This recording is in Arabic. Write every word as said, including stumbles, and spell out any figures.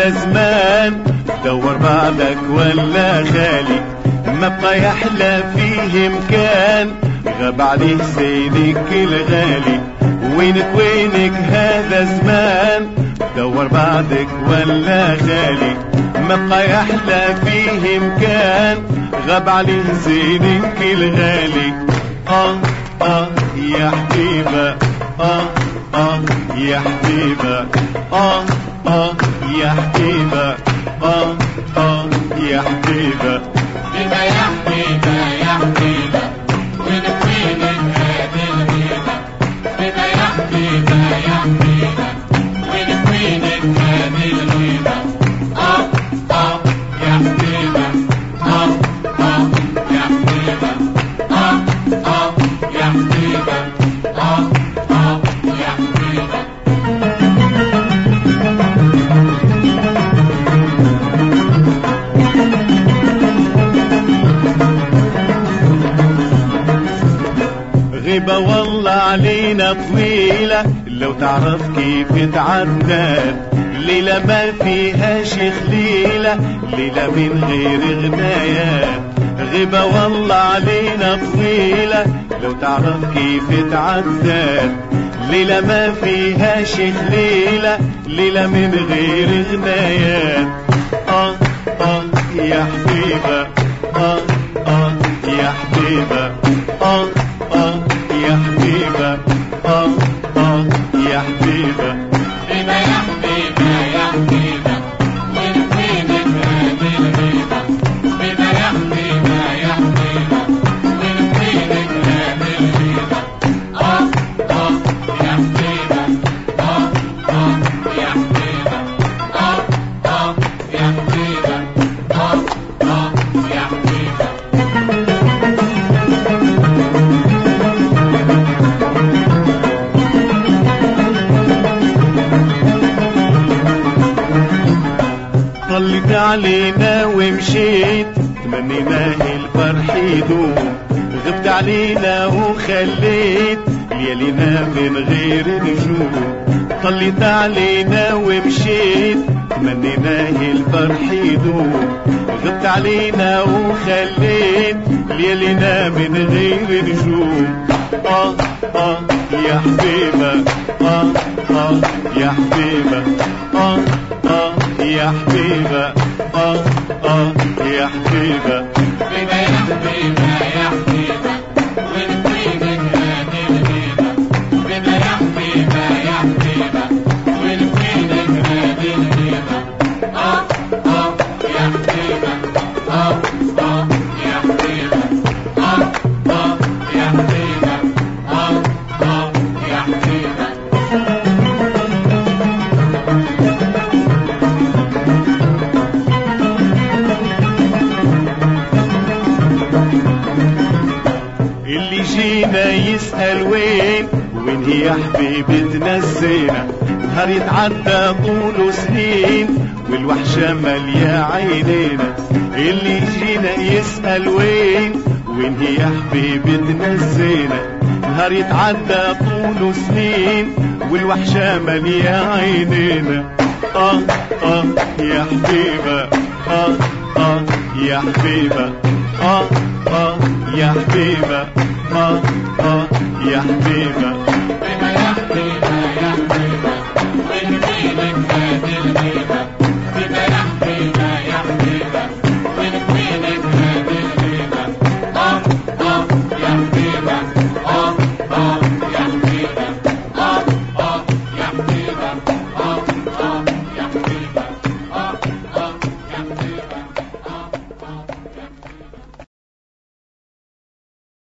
هذا زمان دور بعدك ولا خالي، ما بقى يحلى فيه مكان غاب عليه زينك الغالي. وينك وينك هذا زمان دور بعدك ولا خالي، ما بقى يحلى فيه مكان غاب عليه زينك الغالي. اه اه يا حبيبة، اه اه يا حبيبة، اه اه يا حبيبة، اه اه يا حبيبة. حبيبة يا حبيبة يا حبيبة، وينك وينك هذه الغيبة. حبيبة يا حبيبة يا حبيبة، وينك وينك هذه الغيبة. اه اه يا حبيبة، اه اه يا حبيبة، اه اه يا حبيبة، اه اه يا حبيبة. غيبة والله علينا طويلة، لو تعرف كيف تعدات ليلة ما فيهاش خليلة، ليلة من غير غنايات. غيبة والله علينا طويلة، لو تعرف كيف تعدات ليلة ما فيهاش خليلة، ليلة من غير غنايات. اه اه يا حبيبة، اه اه يا حبيبة، اه اه يا حبيبة، اه اه يا حبيبة. حبيبة يا حبيبة يا حبيبة، وينك وينك هذه الغيبة. حبيبة يا حبيبة يا حبيبة، وينك وينك هذه الغيبة. اه اه يا حبيبة، اه اه يا حبيبة، اه اه يا حبيبة، اه اه يا حبيبة. طلت علينا ومشيت تمنيناه الفرح يدوم، غبت علينا وخليت ليالينا من غير نجوم. طلت علينا ومشيت تمنيناه الفرح يدوم، غبت علينا وخليت ليالينا من غير نجوم. اه اه يا حبيبة، اه اه يا حبيبة، اه اه يا حبيبة، اه اه يا حبيبة. حبيبة يا حبيبة يا حبيبة، وينك وينك هذه الغيبة. حبيبة يا حبيبة يا حبيبة، وينك وينك هذه الغيبة. اه اه يا حبيبة، اه اه يا حبيبة، اه اه يا حبيبة، اه اه يا حبيبة. اللي جينا يسأل وين وين هي حبيبتنا الزينة، نهار يتعدى طوله سنين والوحشة مالية عينينا. اللي جينا يسأل وين وين هي حبيبتنا الزينة، نهار يتعدى طوله سنين والوحشة مالية عينينا. اه اه يا حبيبة، اه اه يا حبيبة، اه اه يا حبيبة، اه اه يا حبيبة. حبيبة يا حبيبة يا حبيبة، وينك وينك هذه الغيبة. حبيبة يا حبيبة يا حبيبة، وينك وينك هذه الغيبة. اه اه يا حبيبة، اه اه يا حبيبة، اه اه يا حبيبة، اه اه يا حبيبة، اه اه يا حبيبة، اه اه يا حبيبة.